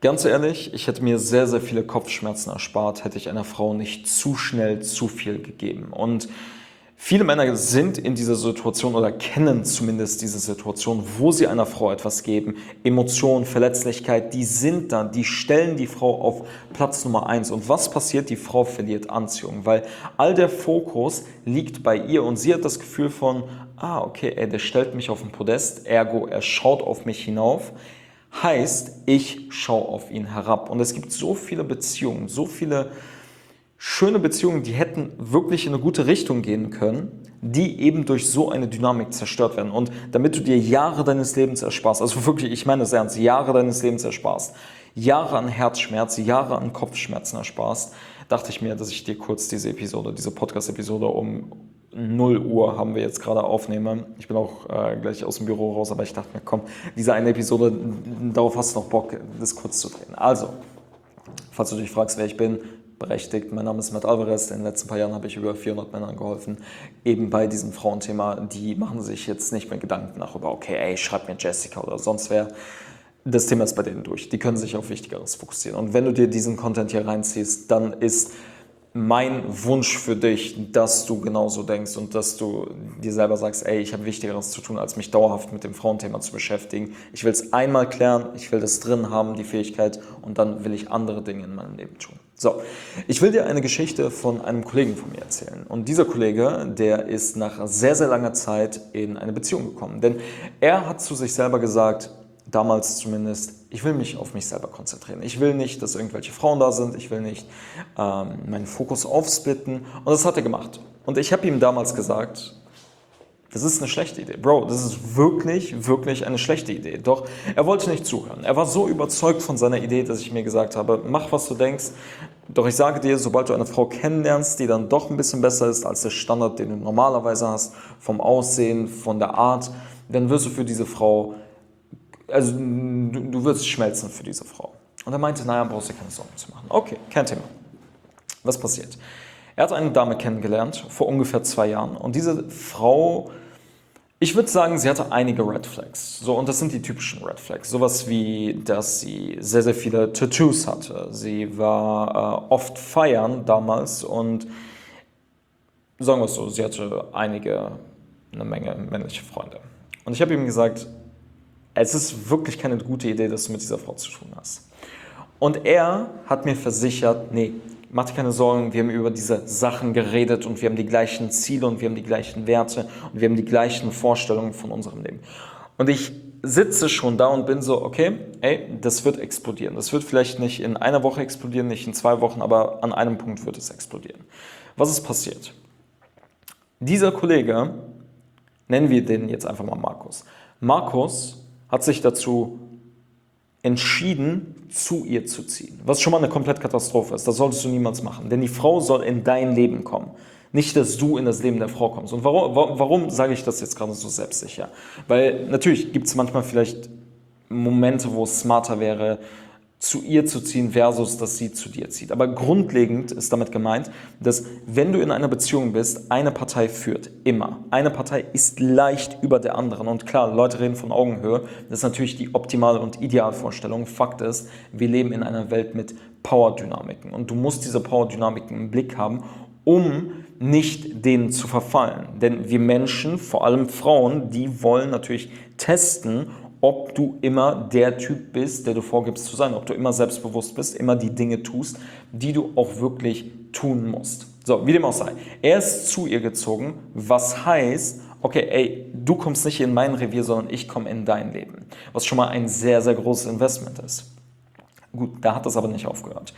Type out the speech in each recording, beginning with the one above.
Ganz ehrlich, ich hätte mir sehr, sehr viele Kopfschmerzen erspart, hätte ich einer Frau nicht zu schnell zu viel gegeben. Und viele Männer sind in dieser Situation oder kennen zumindest diese Situation, wo sie einer Frau etwas geben. Emotionen, Verletzlichkeit, die sind da, die stellen die Frau auf Platz Nummer eins. Und was passiert? Die Frau verliert Anziehung, weil all der Fokus liegt bei ihr und sie hat das Gefühl von, okay, der stellt mich auf den Podest, ergo, er schaut auf mich hinauf. Heißt, ich schaue auf ihn herab. Und es gibt so viele Beziehungen, so viele schöne Beziehungen, die hätten wirklich in eine gute Richtung gehen können, die eben durch so eine Dynamik zerstört werden. Und damit du dir Jahre deines Lebens ersparst, also wirklich, ich meine das ernst, Jahre deines Lebens ersparst, Jahre an Herzschmerz, Jahre an Kopfschmerzen ersparst, dachte ich mir, dass ich dir kurz diese Podcast-Episode um 0 Uhr haben wir jetzt gerade aufnehme. Ich bin auch gleich aus dem Büro raus, aber ich dachte mir, komm, diese eine Episode, darauf hast du noch Bock, das kurz zu drehen. Also, falls du dich fragst, wer ich bin, berechtigt. Mein Name ist Matt Alvarez. In den letzten paar Jahren habe ich über 400 Männern geholfen, eben bei diesem Frauenthema. Die machen sich jetzt nicht mehr Gedanken darüber, okay, schreib mir Jessica oder sonst wer. Das Thema ist bei denen durch. Die können sich auf Wichtigeres fokussieren. Und wenn du dir diesen Content hier reinziehst, dann ist mein Wunsch für dich, dass du genauso denkst und dass du dir selber sagst, ich habe Wichtigeres zu tun, als mich dauerhaft mit dem Frauenthema zu beschäftigen. Ich will es einmal klären, ich will das drin haben, die Fähigkeit, und dann will ich andere Dinge in meinem Leben tun. So, ich will dir eine Geschichte von einem Kollegen von mir erzählen. Und dieser Kollege, der ist nach sehr, sehr langer Zeit in eine Beziehung gekommen. Denn er hat zu sich selber gesagt, damals zumindest, ich will mich auf mich selber konzentrieren. Ich will nicht, dass irgendwelche Frauen da sind. Ich will nicht meinen Fokus aufsplitten. Und das hat er gemacht. Und ich habe ihm damals gesagt, das ist eine schlechte Idee. Bro, das ist wirklich, wirklich eine schlechte Idee. Doch er wollte nicht zuhören. Er war so überzeugt von seiner Idee, dass ich mir gesagt habe, mach, was du denkst. Doch ich sage dir, sobald du eine Frau kennenlernst, die dann doch ein bisschen besser ist als der Standard, den du normalerweise hast, vom Aussehen, von der Art, dann wirst du für diese Frau, also du wirst schmelzen für diese Frau. Und er meinte, naja, brauchst du keine Sorgen zu machen. Okay, kein Thema. Was passiert? Er hat eine Dame kennengelernt, vor ungefähr 2 Jahren. Und diese Frau, ich würde sagen, sie hatte einige Red Flags. So, und das sind die typischen Red Flags. Sowas wie, dass sie sehr, sehr viele Tattoos hatte. Sie war oft feiern damals und sagen wir es so, sie hatte eine Menge männliche Freunde. Und ich habe ihm gesagt, es ist wirklich keine gute Idee, dass du mit dieser Frau zu tun hast. Und er hat mir versichert, nee, mach dir keine Sorgen, wir haben über diese Sachen geredet und wir haben die gleichen Ziele und wir haben die gleichen Werte und wir haben die gleichen Vorstellungen von unserem Leben. Und ich sitze schon da und bin so, okay, das wird explodieren. Das wird vielleicht nicht in einer Woche explodieren, nicht in 2 Wochen, aber an einem Punkt wird es explodieren. Was ist passiert? Dieser Kollege, nennen wir den jetzt einfach mal Markus. Markus hat sich dazu entschieden, zu ihr zu ziehen. Was schon mal eine komplette Katastrophe ist. Das solltest du niemals machen. Denn die Frau soll in dein Leben kommen. Nicht, dass du in das Leben der Frau kommst. Und warum sage ich das jetzt gerade so selbstsicher? Weil natürlich gibt es manchmal vielleicht Momente, wo es smarter wäre, zu ihr zu ziehen versus, dass sie zu dir zieht. Aber grundlegend ist damit gemeint, dass wenn du in einer Beziehung bist, eine Partei führt, immer. Eine Partei ist leicht über der anderen. Und klar, Leute reden von Augenhöhe. Das ist natürlich die optimale und Idealvorstellung. Fakt ist, wir leben in einer Welt mit Power-Dynamiken. Und du musst diese Power-Dynamiken im Blick haben, um nicht denen zu verfallen. Denn wir Menschen, vor allem Frauen, die wollen natürlich testen, ob du immer der Typ bist, der du vorgibst zu sein, ob du immer selbstbewusst bist, immer die Dinge tust, die du auch wirklich tun musst. So, wie dem auch sei. Er ist zu ihr gezogen, was heißt, okay, du kommst nicht in mein Revier, sondern ich komme in dein Leben. Was schon mal ein sehr, sehr großes Investment ist. Gut, da hat das aber nicht aufgehört.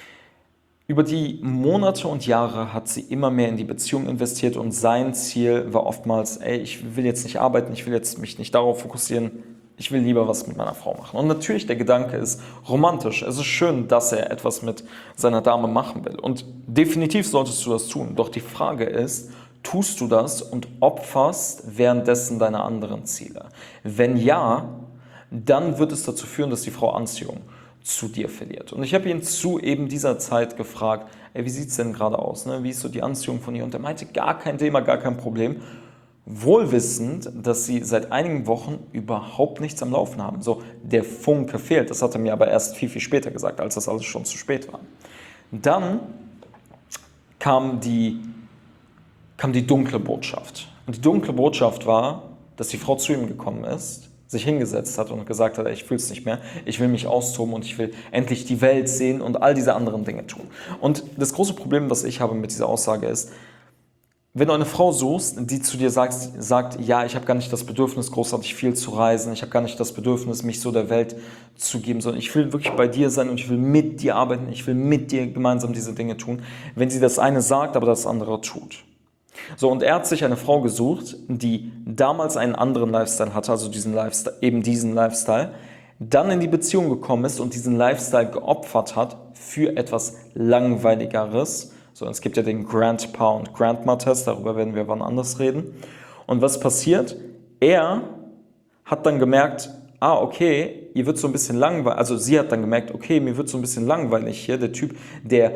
Über die Monate und Jahre hat sie immer mehr in die Beziehung investiert und sein Ziel war oftmals, ich will jetzt nicht arbeiten, ich will jetzt mich nicht darauf fokussieren, ich will lieber was mit meiner Frau machen. Und natürlich, der Gedanke ist romantisch. Es ist schön, dass er etwas mit seiner Dame machen will. Und definitiv solltest du das tun. Doch die Frage ist, tust du das und opferst währenddessen deine anderen Ziele? Wenn ja, dann wird es dazu führen, dass die Frau Anziehung zu dir verliert. Und ich habe ihn zu eben dieser Zeit gefragt, wie sieht es denn gerade aus? Ne? Wie ist so die Anziehung von ihr? Und er meinte, gar kein Thema, gar kein Problem. wohlwissend, dass sie seit einigen Wochen überhaupt nichts am Laufen haben. So, der Funke fehlt. Das hat er mir aber erst viel, viel später gesagt, als das alles schon zu spät war. Dann kam die dunkle Botschaft. Und die dunkle Botschaft war, dass die Frau zu ihm gekommen ist, sich hingesetzt hat und gesagt hat, ich fühle es nicht mehr, ich will mich austoben und ich will endlich die Welt sehen und all diese anderen Dinge tun. Und das große Problem, was ich habe mit dieser Aussage ist, wenn du eine Frau suchst, die zu dir sagt, ja, ich habe gar nicht das Bedürfnis, großartig viel zu reisen, ich habe gar nicht das Bedürfnis, mich so der Welt zu geben, sondern ich will wirklich bei dir sein und ich will mit dir arbeiten, ich will mit dir gemeinsam diese Dinge tun, wenn sie das eine sagt, aber das andere tut. So, und er hat sich eine Frau gesucht, die damals einen anderen Lifestyle hatte, also diesen Lifestyle, dann in die Beziehung gekommen ist und diesen Lifestyle geopfert hat für etwas Langweiligeres. So, es gibt ja den Grandpa und Grandma-Test, darüber werden wir wann anders reden. Und was passiert? Er hat dann gemerkt, okay, ihr wird so ein bisschen langweilig, also sie hat dann gemerkt, okay, mir wird so ein bisschen langweilig hier, der Typ, der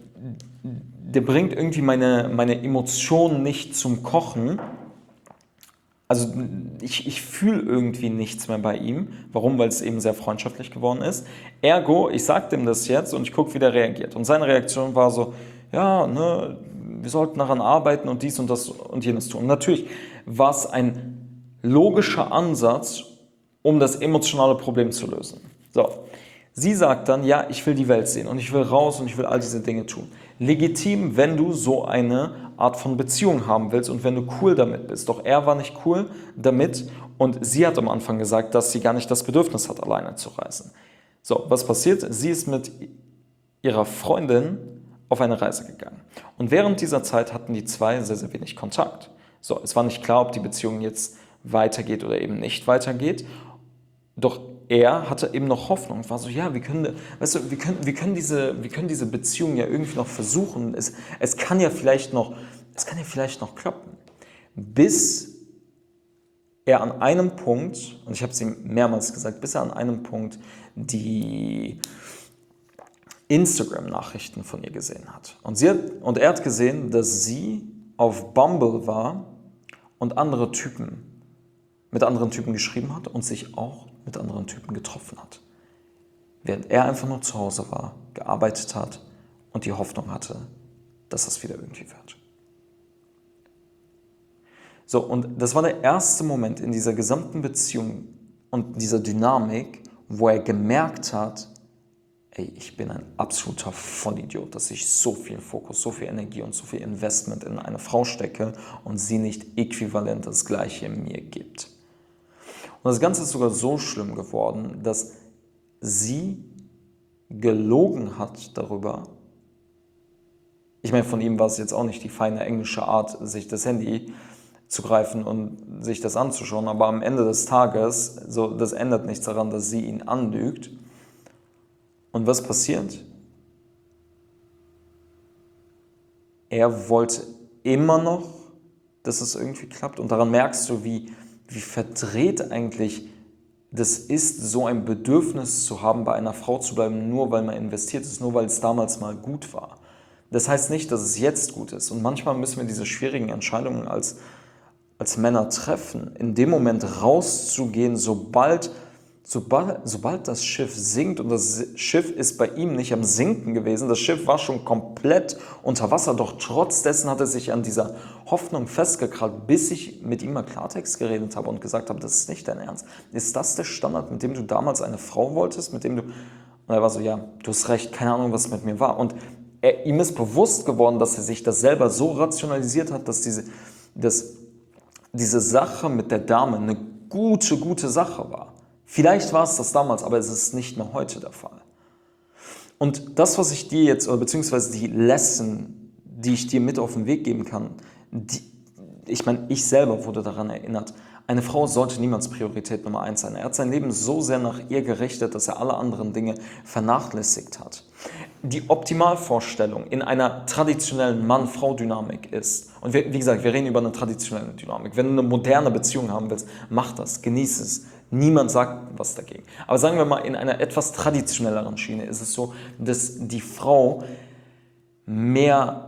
bringt irgendwie meine Emotionen nicht zum Kochen. Also ich fühle irgendwie nichts mehr bei ihm. Warum? Weil es eben sehr freundschaftlich geworden ist. Ergo, ich sage dem das jetzt und ich gucke, wie der reagiert. Und seine Reaktion war so, ja, ne, wir sollten daran arbeiten und dies und das und jenes tun. Und natürlich war es ein logischer Ansatz, um das emotionale Problem zu lösen. So, sie sagt dann, ja, ich will die Welt sehen und ich will raus und ich will all diese Dinge tun. Legitim, wenn du so eine Art von Beziehung haben willst und wenn du cool damit bist. Doch er war nicht cool damit und sie hat am Anfang gesagt, dass sie gar nicht das Bedürfnis hat, alleine zu reisen. So, was passiert? Sie ist mit ihrer Freundin auf eine Reise gegangen. Und während dieser Zeit hatten die zwei sehr, sehr wenig Kontakt. So, es war nicht klar, ob die Beziehung jetzt weitergeht oder eben nicht weitergeht. Doch er hatte eben noch Hoffnung und war so, ja, wir können diese Beziehung ja irgendwie noch versuchen. Es kann ja vielleicht noch klappen. Bis er an einem Punkt, und ich habe es ihm mehrmals gesagt, bis er an einem Punkt die Instagram-Nachrichten von ihr gesehen hat. Und er hat gesehen, dass sie auf Bumble war und mit anderen Typen geschrieben hat und sich auch mit anderen Typen getroffen hat. Während er einfach nur zu Hause war, gearbeitet hat und die Hoffnung hatte, dass das wieder irgendwie wird. So, und das war der erste Moment in dieser gesamten Beziehung und dieser Dynamik, wo er gemerkt hat, ich bin ein absoluter Vollidiot, dass ich so viel Fokus, so viel Energie und so viel Investment in eine Frau stecke und sie nicht äquivalent das Gleiche mir gibt. Und das Ganze ist sogar so schlimm geworden, dass sie gelogen hat darüber. Ich meine, von ihm war es jetzt auch nicht die feine englische Art, sich das Handy zu greifen und sich das anzuschauen, aber am Ende des Tages, so, das ändert nichts daran, dass sie ihn anlügt. Und was passiert? Er wollte immer noch, dass es irgendwie klappt. Und daran merkst du, wie verdreht eigentlich das ist, so ein Bedürfnis zu haben, bei einer Frau zu bleiben, nur weil man investiert ist, nur weil es damals mal gut war. Das heißt nicht, dass es jetzt gut ist. Und manchmal müssen wir diese schwierigen Entscheidungen als Männer treffen, in dem Moment rauszugehen, sobald das Schiff sinkt, und das Schiff ist bei ihm nicht am Sinken gewesen, das Schiff war schon komplett unter Wasser, doch trotz dessen hat er sich an dieser Hoffnung festgekrallt, bis ich mit ihm mal Klartext geredet habe und gesagt habe, das ist nicht dein Ernst. Ist das der Standard, mit dem du damals eine Frau wolltest, und er war so, ja, du hast recht, keine Ahnung, was mit mir war. Und ihm ist bewusst geworden, dass er sich das selber so rationalisiert hat, dass diese Sache mit der Dame eine gute Sache war. Vielleicht war es das damals, aber es ist nicht mehr heute der Fall. Und das, was ich dir jetzt, oder beziehungsweise die Lesson, die ich dir mit auf den Weg geben kann, ich selber wurde daran erinnert, eine Frau sollte niemals Priorität Nummer 1 sein. Er hat sein Leben so sehr nach ihr gerichtet, dass er alle anderen Dinge vernachlässigt hat. Die Optimalvorstellung in einer traditionellen Mann-Frau-Dynamik ist, und wie gesagt, wir reden über eine traditionelle Dynamik, wenn du eine moderne Beziehung haben willst, mach das, genieß es. Niemand sagt was dagegen. Aber sagen wir mal, in einer etwas traditionelleren Schiene ist es so, dass die Frau mehr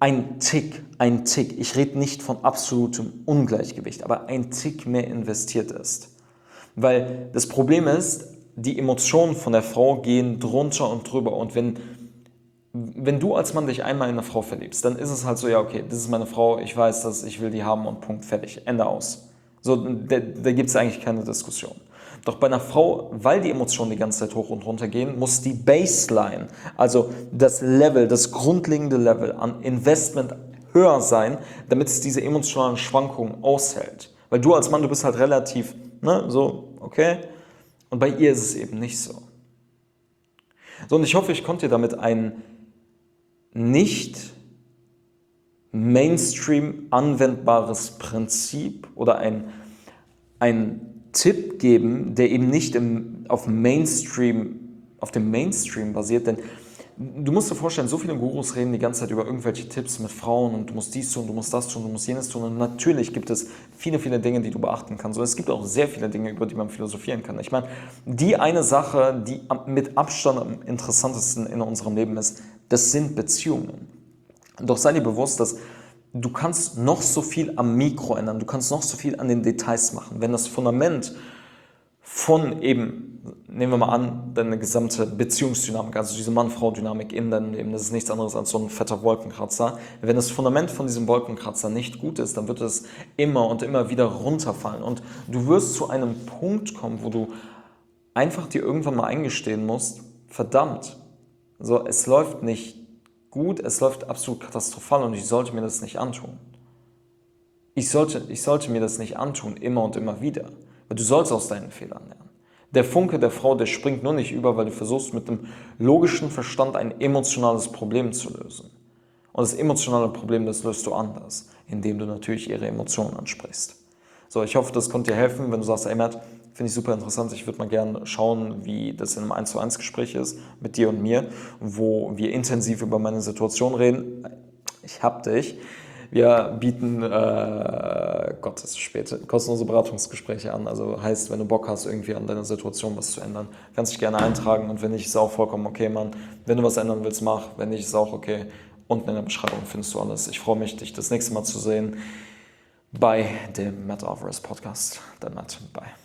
ein Tick, ich rede nicht von absolutem Ungleichgewicht, aber ein Tick mehr investiert ist. Weil das Problem ist, die Emotionen von der Frau gehen drunter und drüber. Und wenn du als Mann dich einmal in eine Frau verliebst, dann ist es halt so, ja okay, das ist meine Frau, ich weiß das, ich will die haben und Punkt, fertig, Ende aus. So, da gibt es eigentlich keine Diskussion. Doch bei einer Frau, weil die Emotionen die ganze Zeit hoch und runter gehen, muss die Baseline, also das Level, das grundlegende Level an Investment höher sein, damit es diese emotionalen Schwankungen aushält. Weil du als Mann, du bist halt relativ, so, okay, und bei ihr ist es eben nicht so. So, und ich hoffe, ich konnte dir damit ein nicht Mainstream anwendbares Prinzip oder ein Tipp geben, der eben nicht auf dem Mainstream basiert, denn du musst dir vorstellen, so viele Gurus reden die ganze Zeit über irgendwelche Tipps mit Frauen und du musst dies tun, du musst das tun, du musst jenes tun und natürlich gibt es viele, viele Dinge, die du beachten kannst und es gibt auch sehr viele Dinge, über die man philosophieren kann. Ich meine, die eine Sache, die mit Abstand am interessantesten in unserem Leben ist, das sind Beziehungen. Doch sei dir bewusst, dass du kannst noch so viel am Mikro ändern, du kannst noch so viel an den Details machen, wenn das Fundament von eben, nehmen wir mal an, deine gesamte Beziehungsdynamik, also diese Mann-Frau-Dynamik in deinem Leben, das ist nichts anderes als so ein fetter Wolkenkratzer. Wenn das Fundament von diesem Wolkenkratzer nicht gut ist, dann wird es immer und immer wieder runterfallen und du wirst zu einem Punkt kommen, wo du einfach dir irgendwann mal eingestehen musst, verdammt, so, es läuft nicht gut, es läuft absolut katastrophal und ich sollte mir das nicht antun. Ich sollte mir das nicht antun, immer und immer wieder. Weil du sollst aus deinen Fehlern lernen. Der Funke der Frau, der springt nur nicht über, weil du versuchst mit einem logischen Verstand ein emotionales Problem zu lösen. Und das emotionale Problem, das löst du anders, indem du natürlich ihre Emotionen ansprichst. So, ich hoffe, das konnte dir helfen, wenn du sagst, ey Matt, finde ich super interessant, ich würde mal gerne schauen, wie das in einem 1:1 Gespräch ist mit dir und mir, wo wir intensiv über meine Situation reden. Ich hab dich. Wir bieten, Gott, es ist spät, kostenlose Beratungsgespräche an. Also heißt, wenn du Bock hast, irgendwie an deiner Situation was zu ändern, kannst dich gerne eintragen. Und wenn nicht, ist auch vollkommen okay, Mann. Wenn du was ändern willst, mach. Wenn nicht, ist auch okay. Unten in der Beschreibung findest du alles. Ich freue mich, dich das nächste Mal zu sehen bei dem Matt Alvarez Podcast. Dein Matt, bye.